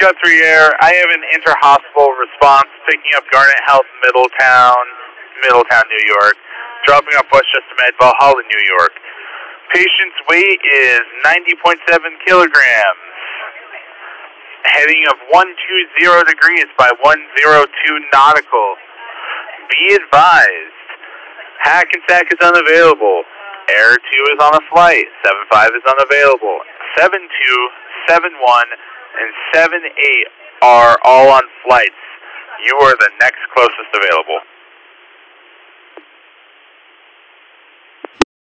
Guthrie Air. I have an inter-hospital response picking up Garnet Health, Middletown, New York, dropping off Westchester Med, Valhalla, New York. Patient's weight is 90.7 kilograms. Heading of 120 degrees by 102 nautical. Be advised, Hackensack is unavailable. Air 2 is on a flight. 75 is unavailable. 72, 71, and 78 are all on flights. You are the next closest available.